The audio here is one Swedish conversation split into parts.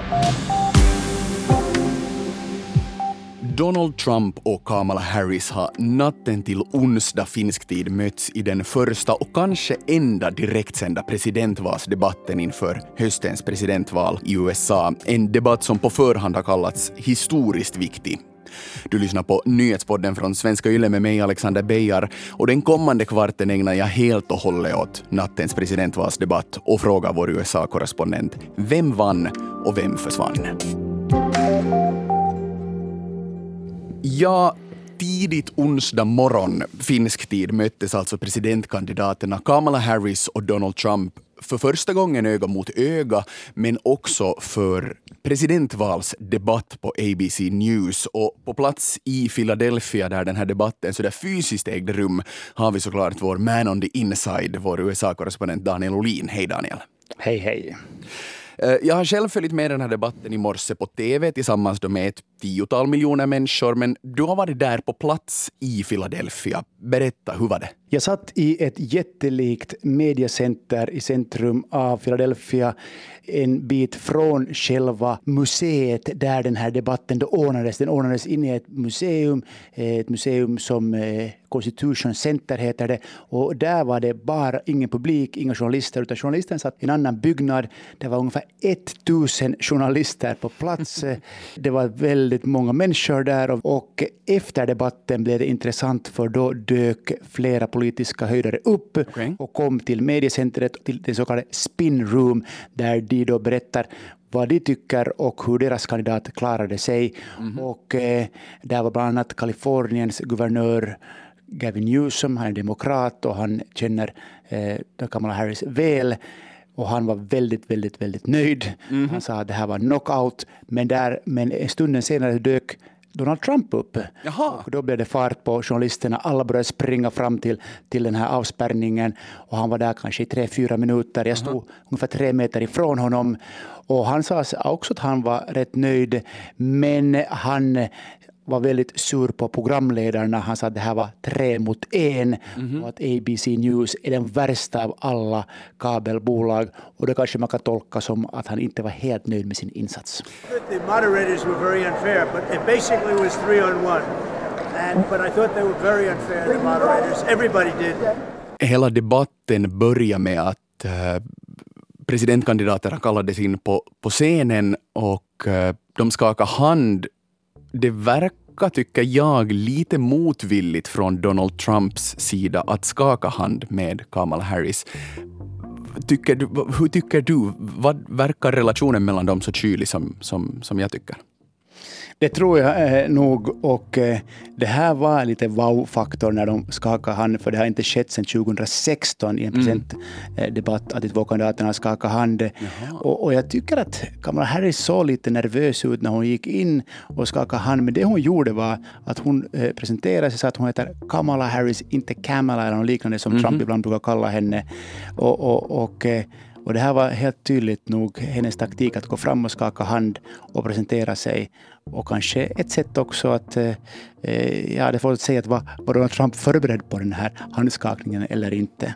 Donald Trump och Kamala Harris har natten till onsdag finsk tid mötts i den första och kanske enda direktsända presidentvalsdebatten inför höstens presidentval i USA. En debatt som på förhand har kallats historiskt viktig. Du lyssnar på nyhetspodden från Svenska Yle med mig, Alexander Beijar, och den kommande kvarten ägnar jag helt och hållet åt nattens presidentvalsdebatt och frågar vår USA-korrespondent: vem vann och vem försvann? Ja, tidigt onsdag morgon finsk tid möttes alltså presidentkandidaterna Kamala Harris och Donald Trump för första gången öga mot öga, men också för presidentvalsdebatt på ABC News. Och på plats i Philadelphia där den här debatten så där fysiskt ägde rum har vi såklart vår man on the inside, vår USA-korrespondent Daniel Olin. Hej Daniel. Hej hej. Jag har själv följt med den här debatten i morse på TV tillsammans med ett 10-tal miljoner människor, men du har varit där på plats i Philadelphia. Berätta, hur var det? Jag satt i ett jättelikt mediacenter i centrum av Philadelphia, en bit från själva museet där den här debatten då ordnades. Den ordnades in i ett museum som Constitution Center heter det. Och där var det bara ingen publik, inga journalister, utan journalisten satt i en annan byggnad. Det var ungefär 1000 journalister på plats. Det var väldigt många människor där och efter debatten blev det intressant, för då dök flera politiska höjdare upp och kom till mediecentret, till den så kallade spin room, där de då berättar vad de tycker och hur deras kandidat klarade sig. Och där var bland annat Kaliforniens guvernör Gavin Newsom, han är demokrat och han känner Kamala Harris väl. Och han var väldigt nöjd. Han sa att det här var knockout. Men en stund senare dök Donald Trump upp. Jaha. Och då blev det fart på journalisterna. Alla började springa fram till den här avspärrningen. Och han var där kanske i 3-4 minuter. Jag stod ungefär 3 meter ifrån honom. Och han sa också att han var rätt nöjd. Men han var väldigt sur på programledarna. Han sa att det här var 3-1 och att ABC News är den värsta av alla kabelbolag. Och det kanske man kan tolka som att han inte var helt nöjd med sin insats. The moderators were very unfair, but it basically was 3-1. But I thought they were very unfair, the moderators. Everybody did. Hela debatten började med att presidentkandidaterna kallades in på scenen och de skakade hand. Det verkar, tycker jag, lite motvilligt från Donald Trumps sida att skaka hand med Kamala Harris. Hur tycker du? Vad verkar relationen mellan dem så kylig som jag tycker? Det tror jag nog, och det här var lite wow-faktor när de skakade hand, för det har inte skett sedan 2016 i en presidentdebatt att de två kandidaterna skakade hand. Och jag tycker att Kamala Harris såg lite nervös ut när hon gick in och skakade hand, men det hon gjorde var att hon presenterade sig så att hon heter Kamala Harris, inte Kamala eller något liknande som Trump ibland brukar kalla henne. Och det här var helt tydligt nog hennes taktik att gå fram och skaka hand och presentera sig. Och kanske ett sätt också att det får att säga att var Donald Trump förberedd på den här handskakningen eller inte.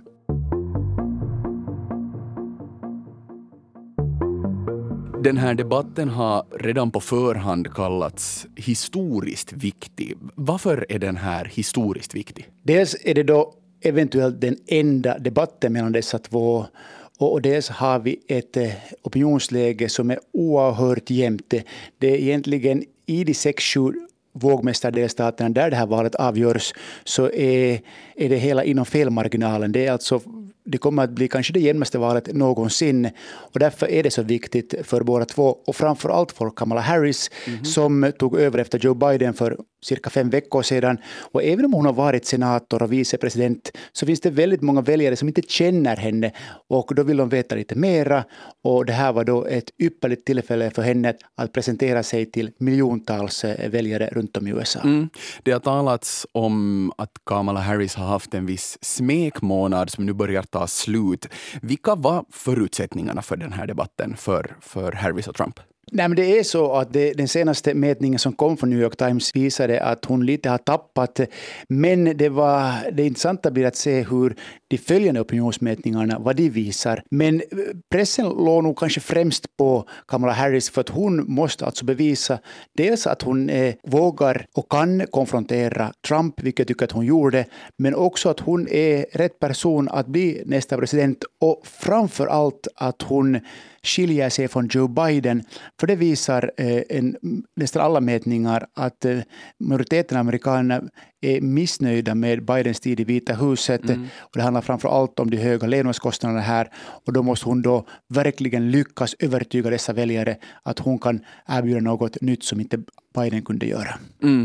Den här debatten har redan på förhand kallats historiskt viktig. Varför är den här historiskt viktig? Dels är det då eventuellt den enda debatten mellan dessa två. Och dels har vi ett opinionsläge som är oerhört jämnt. Det är egentligen i de 6-7 vågmästardelstaterna där det här valet avgörs, så är det hela inom felmarginalen. Det kommer att bli kanske det jämnaste valet någonsin, och därför är det så viktigt för båda två, och framförallt för Kamala Harris som tog över efter Joe Biden för cirka 5 veckor sedan. Och även om hon har varit senator och vicepresident, så finns det väldigt många väljare som inte känner henne, och då vill de veta lite mera, och det här var då ett ypperligt tillfälle för henne att presentera sig till miljontals väljare runt om i USA. Det har talats om att Kamala Harris har haft en viss smekmånad som nu börjar ta slut. Vilka var förutsättningarna för den här debatten för Harris och Trump? Nej, men det är så att den senaste mätningen som kom från New York Times visade att hon lite har tappat. Men det intressanta blir att se hur de följande opinionsmätningarna, vad de visar. Men pressen låg nog kanske främst på Kamala Harris för att hon måste alltså bevisa dels att hon vågar och kan konfrontera Trump, vilket jag tycker att hon gjorde, men också att hon är rätt person att bli nästa president och framför allt att hon skiljer sig från Joe Biden, för det visar nästan alla mätningar att majoriteten av amerikanerna är missnöjda med Bidens tid i Vita huset. Och det handlar framför allt om de höga levnadskostnaderna här, och då måste hon då verkligen lyckas övertyga dessa väljare att hon kan erbjuda något nytt som inte Biden kunde göra.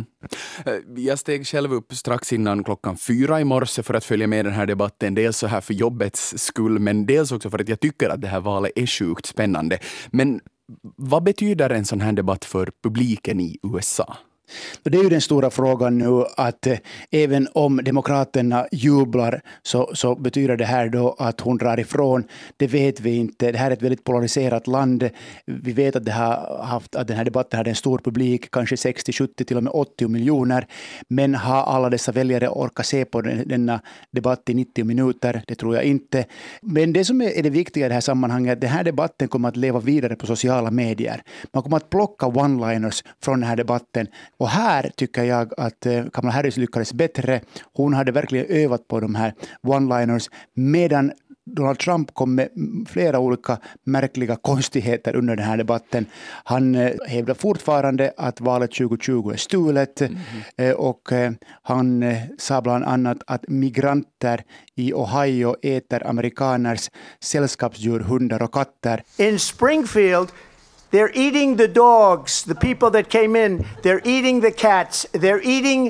Jag steg själv upp strax innan 4:00 i morse för att följa med den här debatten, dels så här för jobbets skull, men dels också för att jag tycker att det här valet är sjukt spännande. Men vad betyder en sån här debatt för publiken i USA? Det är ju den stora frågan nu, att även om demokraterna jublar så betyder det här då att hon drar ifrån. Det vet vi inte. Det här är ett väldigt polariserat land. Vi vet att att den här debatten hade en stor publik, kanske 60, 70, till och med 80 miljoner. Men har alla dessa väljare orkat se på denna debatt i 90 minuter? Det tror jag inte. Men det som är det viktiga i det här sammanhanget, att den här debatten kommer att leva vidare på sociala medier. Man kommer att plocka one-liners från den här debatten. Och här tycker jag att Kamala Harris lyckades bättre. Hon hade verkligen övat på de här one-liners, medan Donald Trump kom med flera olika märkliga konstigheter under den här debatten. Han hävdar fortfarande att valet 2020 är stulet och han sa bland annat att migranter i Ohio äter amerikaners sällskapsdjur, hundar och katter. In Springfield, they're eating the dogs, the people that came in. They're eating the cats. They're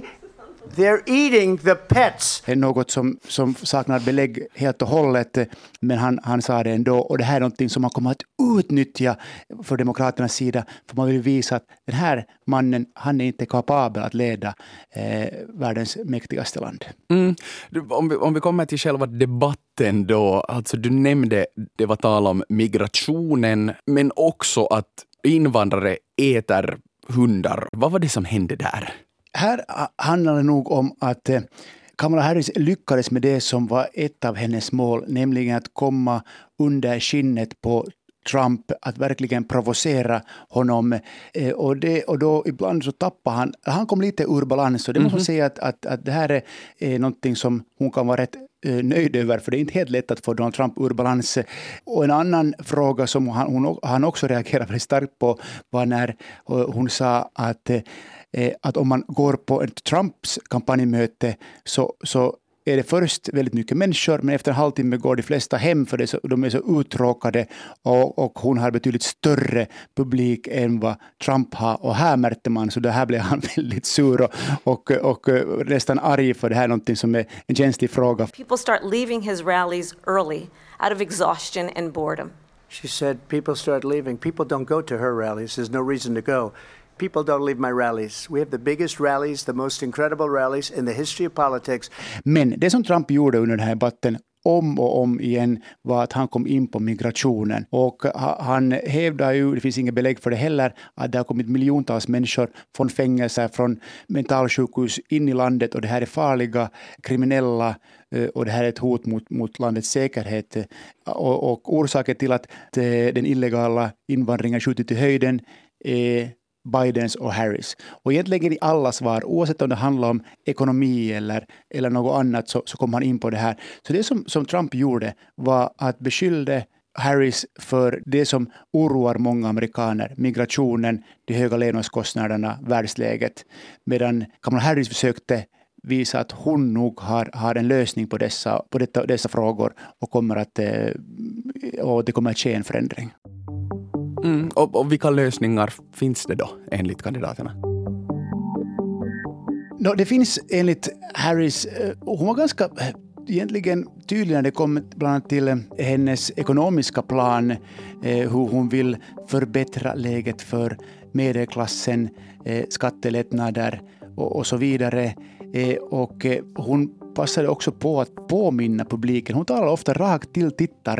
eating the pets. Det är något som saknar belägg helt och hållet, men han sa det ändå. Och det här är någonting som man kommer att utnyttja för demokraternas sida. För man vill visa att den här mannen, han är inte kapabel att leda världens mäktigaste land. Om vi kommer till själva debatten då. Alltså du nämnde, det var tal om migrationen, men också att invandrare äter hundar. Vad var det som hände där? Här handlar det nog om att Kamala Harris lyckades med det som var ett av hennes mål, nämligen att komma under skinnet på Trump, att verkligen provocera honom. Och då ibland så tappar han kom lite ur balans, och det måste man säga att det här är någonting som hon kan vara rätt nöjd över, för det är inte helt lätt att få Donald Trump ur balans. Och en annan fråga som han också reagerade väldigt starkt på var när hon sa att om man går på ett Trumps kampanjmöte så är det först väldigt mycket människor, men efter en halvtimme går de flesta hem för de är så uttråkade, och hon har betydligt större publik än vad Trump har, och här märkte man, så det här blev han väldigt sur och nästan arg, för det här är någonting som är en känslig fråga. People start leaving his rallies early out of exhaustion and boredom. She said people start leaving. People don't go to her rallies. There's no reason to go. People don't leave my rallies. We have the biggest rallies, the most incredible rallies in the history of politics. Men det som Trump gjorde under den här debatten om och om igen var att han kom in på migrationen. Och han hävdar ju, det finns inget belägg för det heller, att det har kommit miljontals människor från fängelser, från mentalsjukhus in i landet, och det här är farliga kriminella, och det här är ett hot mot landets säkerhet. Och orsaken till att den illegala invandringen skjutit i höjden är Bidens och Harris. Och egentligen i alla svar, oavsett om det handlar om ekonomi eller något annat, så kom han in på det här. Så det som Trump gjorde var att beskyllde Harris för det som oroar många amerikaner: migrationen, de höga levnadskostnaderna, världsläget. Medan Kamala Harris försökte visa att hon nog har en lösning på dessa frågor, och det kommer att ske en förändring. Och vilka lösningar finns det då enligt kandidaterna? Det finns enligt Harris, hon var ganska egentligen tydlig när det kom bland annat till hennes ekonomiska plan, hur hon vill förbättra läget för medelklassen, skattelättnader och så vidare. Och hon passade också på att påminna publiken. Hon talar ofta rakt till tittarna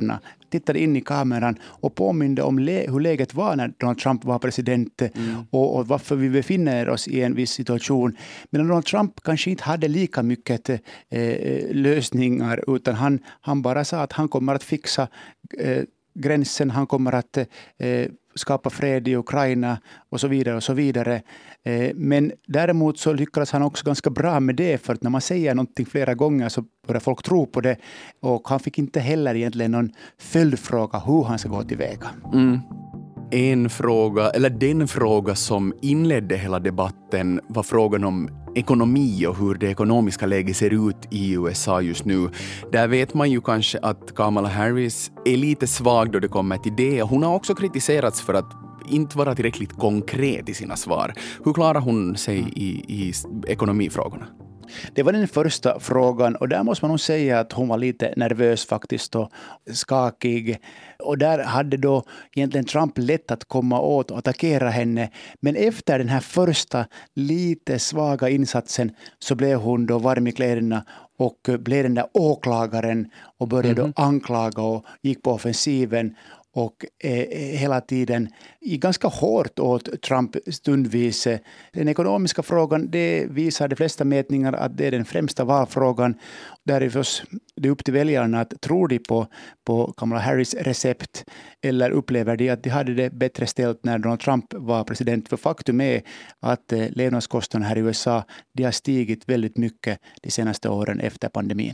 tittade in i kameran och påminde om hur läget var när Donald Trump var president och varför vi befinner oss i en viss situation. Men Donald Trump kanske inte hade lika mycket lösningar, utan han bara sa att han kommer att fixa gränsen, han kommer att skapa fred i Ukraina och så vidare och så vidare. Men däremot så lyckades han också ganska bra med det, för att när man säger någonting flera gånger så börjar folk tro på det, och han fick inte heller egentligen någon följdfråga hur han ska gå tillväga. En fråga, eller den fråga som inledde hela debatten, var frågan om ekonomi och hur det ekonomiska läget ser ut i USA just nu. Där vet man ju kanske att Kamala Harris är lite svag då det kommer till det. Hon har också kritiserats för att inte vara tillräckligt konkret i sina svar. Hur klarar hon sig i ekonomifrågorna? Det var den första frågan, och där måste man nog säga att hon var lite nervös faktiskt och skakig. Och där hade då egentligen Trump lätt att komma åt och attackera henne. Men efter den här första lite svaga insatsen så blev hon då varm i kläderna och blev den där åklagaren och började anklaga och gick på offensiven. Och hela tiden gick ganska hårt åt Trump stundvis. Den ekonomiska frågan, det visar de flesta mätningar att det är den främsta valfrågan. Där är det upp till väljarna att tror de på Kamala Harris recept, eller upplever de att de hade det bättre ställt när Donald Trump var president. För faktum är att levnadskostnaderna här i USA, de har stigit väldigt mycket de senaste åren efter pandemin.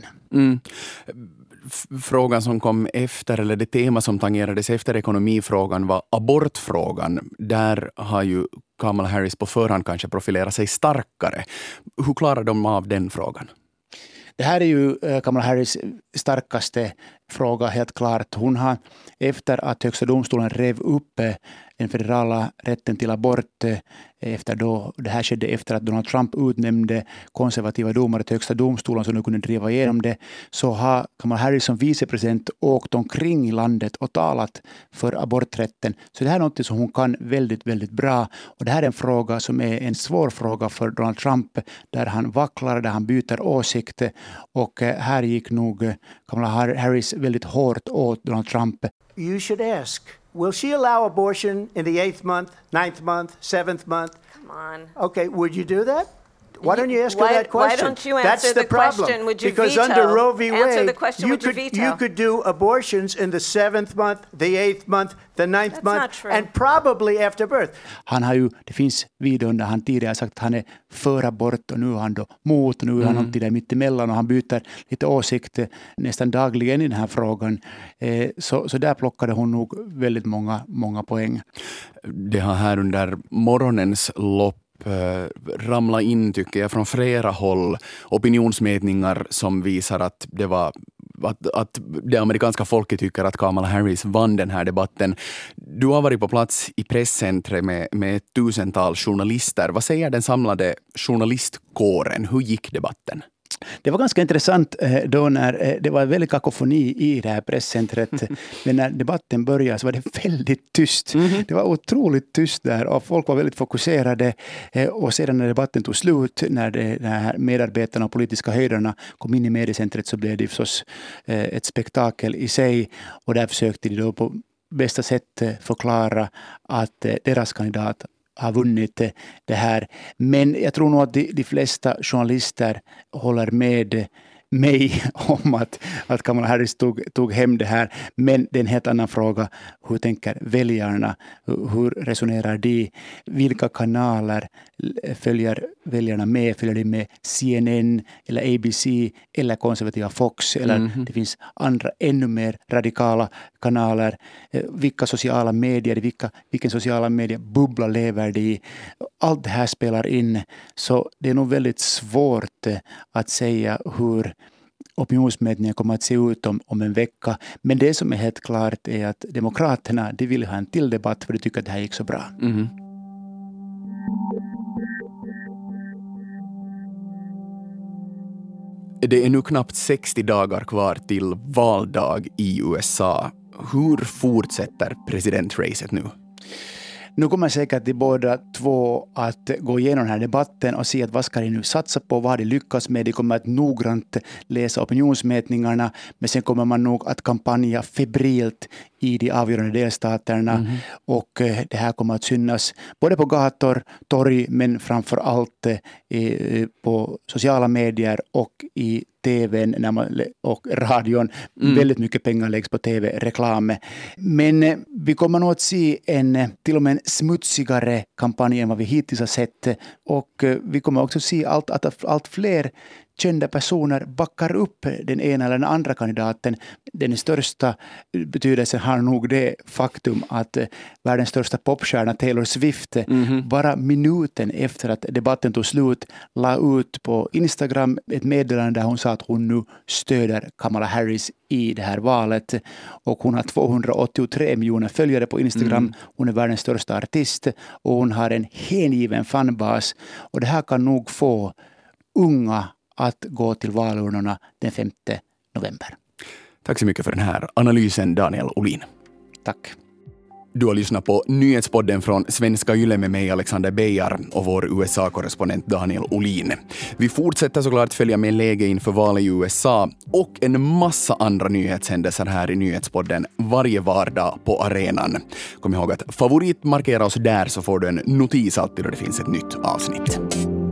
Frågan som kom efter, eller det tema som tangerades efter ekonomifrågan, var abortfrågan. Där har ju Kamala Harris på förhand kanske profilerat sig starkare. Hur klarar de av den frågan? Det här är ju Kamala Harris starkaste fråga, helt klart. Hon har, efter att högsta domstolen rev upp den federala rätten till abort, det här skedde efter att Donald Trump utnämnde konservativa domare till högsta domstolen som nu kunde driva igenom det, så har Kamala Harris som vicepresident åkt omkring i landet och talat för aborträtten. Så det här är något som hon kan väldigt, väldigt bra. Och det här är en fråga som är en svår fråga för Donald Trump, där han vacklar, där han byter åsikt. Och här gick nog Kamala Harris väldigt hårt åt Donald Trump. You should ask, will she allow abortion in the 8th month, 9th month, 7th month? Come on. Okay, would you do that? Why don't you ask her that question? Why don't you answer the question? Would you because veto? under Roe v. Answer Wade, the question, would you veto? you could do abortions in the 7th month, the 8th month, the 9th That's month, not true. and probably after birth. Det finns videon där han tidigare sagt att han är för abort, och nu är han då mot, och nu är han någonting där mittemellan, och han byter lite åsikt nästan dagligen i den här frågan. Så där plockade hon nog väldigt många poäng. Det har här under morgonens lopp ramla in, tycker jag, från flera håll opinionsmätningar som visar att att det amerikanska folket tycker att Kamala Harris vann den här debatten. Du har varit på plats i presscentret med ett 1000-tal journalister. Vad säger den samlade journalistkåren? Hur gick debatten? Det var ganska intressant då när det var väldigt kakofoni i det här presscentret. Men när debatten började så var det väldigt tyst. Det var otroligt tyst där, och folk var väldigt fokuserade. Och sedan när debatten tog slut, när de här medarbetarna och politiska höjderna kom in i mediecentret, så blev det förstås ett spektakel i sig. Och där försökte de då på bästa sätt förklara att deras kandidat har vunnit det här. Men jag tror nog att de flesta journalister håller med mig om att Kamala Harris tog hem det här. Men det är en helt annan fråga. Hur tänker väljarna? Hur resonerar de? Vilka kanaler följer väljarna med? Följer de med CNN eller ABC eller konservativa Fox? Eller det finns andra ännu mer radikala kanaler. Vilka sociala medier, vilken sociala mediebubbla lever de i? Allt det här spelar in. Så det är nog väldigt svårt att säga hur opinionsmätningen kommer att se ut om en vecka. Men det som är helt klart är att demokraterna, de vill ha en till debatt, för de tycker att det här gick så bra. Det är nu knappt 60 dagar kvar till valdag i USA. Hur fortsätter presidentracet nu? Nu kommer säkert de båda två att gå igenom den här debatten och se att vad ska de nu satsa på, vad har de lyckats med. De kommer att noggrant läsa opinionsmätningarna, men sen kommer man nog att kampanja febrilt i de avgörande delstaterna och det här kommer att synas både på gator, torg, men framför allt på sociala medier och i tvn och radion. Väldigt mycket pengar läggs på tv-reklam. Men vi kommer nog att se till och med en smutsigare kampanj än vad vi hittills har sett. Och vi kommer också se att allt fler kända personer backar upp den ena eller den andra kandidaten. Den största betydelsen har nog det faktum att världens största popstjärna Taylor Swift bara minuten efter att debatten tog slut la ut på Instagram ett meddelande där hon sa att hon nu stöder Kamala Harris i det här valet. Och hon har 283 miljoner följare på Instagram. Hon är världens största artist och hon har en hängiven fanbas. Och det här kan nog få unga att gå till valurnorna den 5 november. Tack så mycket för den här analysen, Daniel Olin. Tack. Du har lyssnat på nyhetspodden från Svenska Yle med mig, Alexander Beijar, och vår USA-korrespondent Daniel Olin. Vi fortsätter såklart följa med läge inför valet i USA och en massa andra nyhetshändelser här i nyhetspodden varje vardag på arenan. Kom ihåg att favoritmarkera oss där så får du en notis alltid då det finns ett nytt avsnitt.